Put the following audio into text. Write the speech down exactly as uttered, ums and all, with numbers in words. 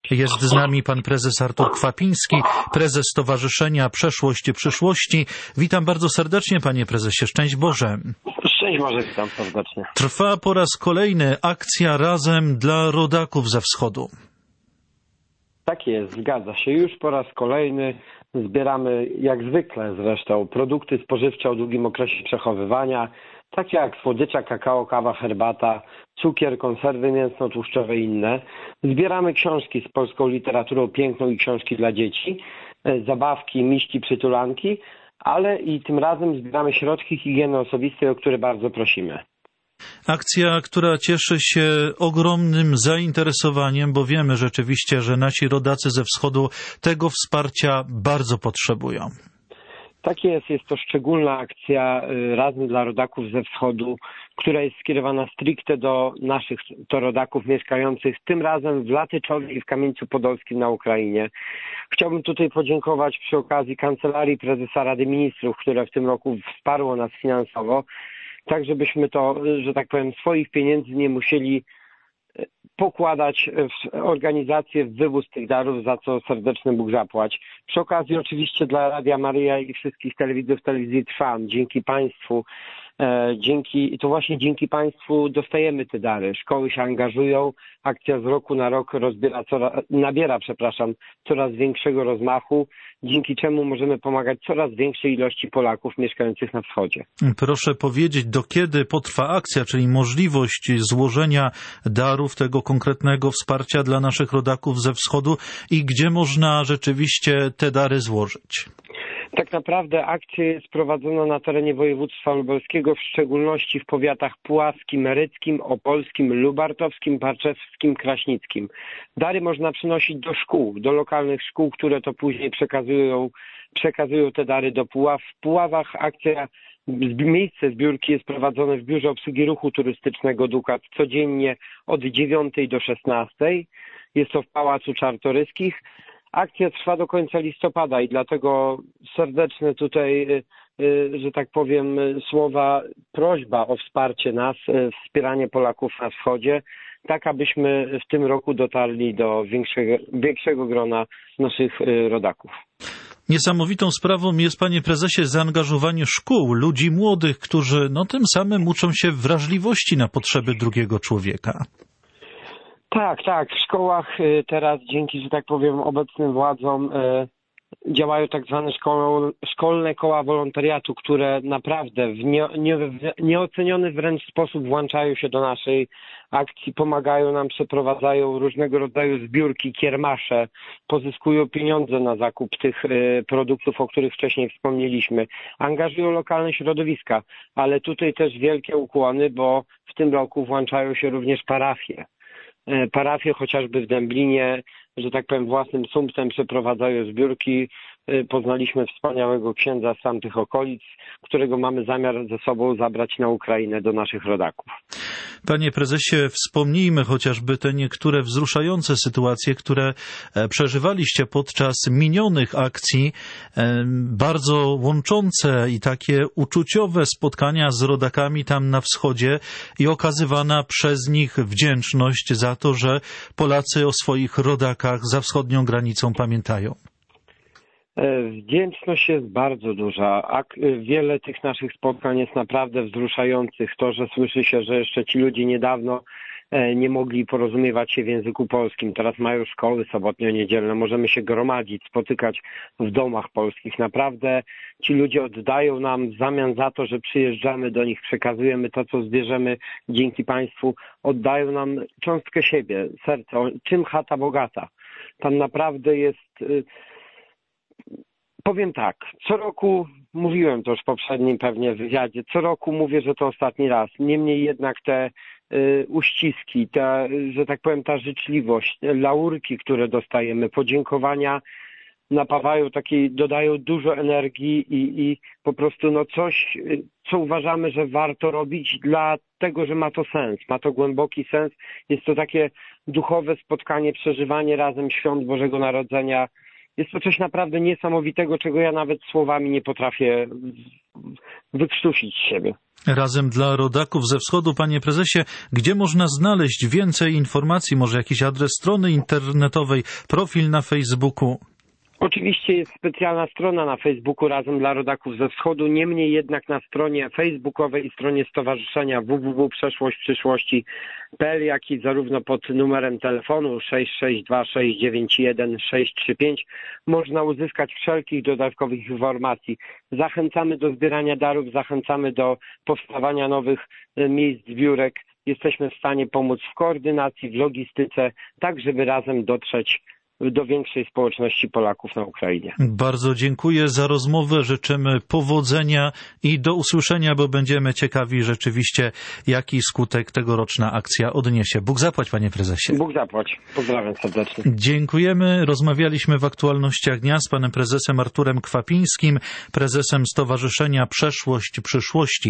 Jest z nami pan prezes Artur Kwapiński, prezes Stowarzyszenia Przeszłość Przyszłości. Witam bardzo serdecznie, panie prezesie. Szczęść Boże. Szczęść Boże, witam serdecznie. Trwa po raz kolejny akcja Razem dla rodaków ze wschodu. Tak jest, zgadza się. Już po raz kolejny zbieramy, jak zwykle zresztą, produkty spożywcze o długim okresie przechowywania, takie jak słodycze, kakao, kawa, herbata, cukier, konserwy mięsno-tłuszczowe i inne. Zbieramy książki z polską literaturą piękną i książki dla dzieci, zabawki, miśki, przytulanki, ale i tym razem zbieramy środki higieny osobistej, o które bardzo prosimy. Akcja, która cieszy się ogromnym zainteresowaniem, bo wiemy rzeczywiście, że nasi rodacy ze wschodu tego wsparcia bardzo potrzebują. Tak jest, jest to szczególna akcja Razem dla rodaków ze wschodu, która jest skierowana stricte do naszych to rodaków mieszkających tym razem w Latyczowie i w Kamieńcu Podolskim na Ukrainie. Chciałbym tutaj podziękować przy okazji Kancelarii Prezesa Rady Ministrów, które w tym roku wsparło nas finansowo, tak żebyśmy to, że tak powiem, swoich pieniędzy nie musieli pokładać w organizację, w wywóz tych darów, za co serdeczny Bóg zapłać. Przy okazji oczywiście dla Radia Maryja i wszystkich telewidzów Telewizji Trwam, dzięki Państwu, e, dzięki, to właśnie dzięki Państwu dostajemy te dary. Szkoły się angażują, akcja z roku na rok rozbiera coraz, nabiera, przepraszam, coraz większego rozmachu, dzięki czemu możemy pomagać coraz większej ilości Polaków mieszkających na wschodzie. Proszę powiedzieć, do kiedy potrwa akcja, czyli możliwość złożenia darów, tego konkretnego wsparcia dla naszych rodaków ze wschodu i gdzie można rzeczywiście te dary złożyć? Tak naprawdę akcja jest prowadzona na terenie województwa lubelskiego, w szczególności w powiatach puławskim, eryckim, opolskim, lubartowskim, parczewskim, kraśnickim. Dary można przynosić do szkół, do lokalnych szkół, które to później przekazują, przekazują te dary do Puław. W Puławach akcja, miejsce zbiórki jest prowadzone w Biurze Obsługi Ruchu Turystycznego Dukat codziennie od dziewiątej do szesnastej. Jest to w Pałacu Czartoryskich. Akcja trwa do końca listopada i dlatego serdeczne tutaj, że tak powiem, słowa, prośba o wsparcie nas, wspieranie Polaków na wschodzie, tak abyśmy w tym roku dotarli do większego, większego grona naszych rodaków. Niesamowitą sprawą jest, panie prezesie, zaangażowanie szkół, ludzi młodych, którzy no tym samym uczą się wrażliwości na potrzeby drugiego człowieka. Tak, tak. W szkołach teraz dzięki, że tak powiem, obecnym władzom działają tak zwane szkoły, szkolne koła wolontariatu, które naprawdę w nie, nie, nieoceniony wręcz sposób włączają się do naszej akcji, pomagają nam, przeprowadzają różnego rodzaju zbiórki, kiermasze, pozyskują pieniądze na zakup tych produktów, o których wcześniej wspomnieliśmy, angażują lokalne środowiska, ale tutaj też wielkie ukłony, bo w tym roku włączają się również parafie. Parafie chociażby w Dęblinie, że tak powiem, własnym sumptem przeprowadzają zbiórki. Poznaliśmy wspaniałego księdza z tamtych okolic, którego mamy zamiar ze sobą zabrać na Ukrainę do naszych rodaków. Panie prezesie, wspomnijmy chociażby te niektóre wzruszające sytuacje, które przeżywaliście podczas minionych akcji, bardzo łączące i takie uczuciowe spotkania z rodakami tam na wschodzie i okazywana przez nich wdzięczność za to, że Polacy o swoich rodakach za wschodnią granicą pamiętają. Wdzięczność jest bardzo duża. Wiele tych naszych spotkań jest naprawdę wzruszających. To, że słyszy się, że jeszcze ci ludzie niedawno nie mogli porozumiewać się w języku polskim. Teraz mają szkoły sobotnio-niedzielne. Możemy się gromadzić, spotykać w domach polskich. Naprawdę ci ludzie oddają nam w zamian za to, że przyjeżdżamy do nich, przekazujemy to, co zbierzemy dzięki państwu. Oddają nam cząstkę siebie, serca. Czym chata bogata? Tam naprawdę jest... Powiem tak, co roku, mówiłem to już w poprzednim pewnie wywiadzie, co roku mówię, że to ostatni raz. Niemniej jednak te y, uściski, te, że tak powiem, ta życzliwość, laurki, które dostajemy, podziękowania napawają takiej, dodają dużo energii i, i po prostu no coś, co uważamy, że warto robić, dlatego, że ma to sens, ma to głęboki sens. Jest to takie duchowe spotkanie, przeżywanie razem świąt Bożego Narodzenia. Jest to coś naprawdę niesamowitego, czego ja nawet słowami nie potrafię wykrztusić z siebie. Razem dla rodaków ze wschodu, panie prezesie, gdzie można znaleźć więcej informacji? Może jakiś adres strony internetowej, profil na Facebooku? Oczywiście jest specjalna strona na Facebooku Razem dla Rodaków ze Wschodu, niemniej jednak na stronie facebookowej i stronie stowarzyszenia w w w kropka przeszłość przyszłości kropka p l, jak i zarówno pod numerem telefonu sześć sześć dwa sześć dziewięć jeden sześć trzy pięć można uzyskać wszelkich dodatkowych informacji. Zachęcamy do zbierania darów, zachęcamy do powstawania nowych miejsc zbiórek. Jesteśmy w stanie pomóc w koordynacji, w logistyce, tak żeby razem dotrzeć do większej społeczności Polaków na Ukrainie. Bardzo dziękuję za rozmowę, życzymy powodzenia i do usłyszenia, bo będziemy ciekawi rzeczywiście, jaki skutek tegoroczna akcja odniesie. Bóg zapłać, panie prezesie. Bóg zapłać. Pozdrawiam serdecznie. Dziękujemy. Rozmawialiśmy w Aktualnościach Dnia z panem prezesem Arturem Kwapińskim, prezesem Stowarzyszenia Przeszłość Przyszłości.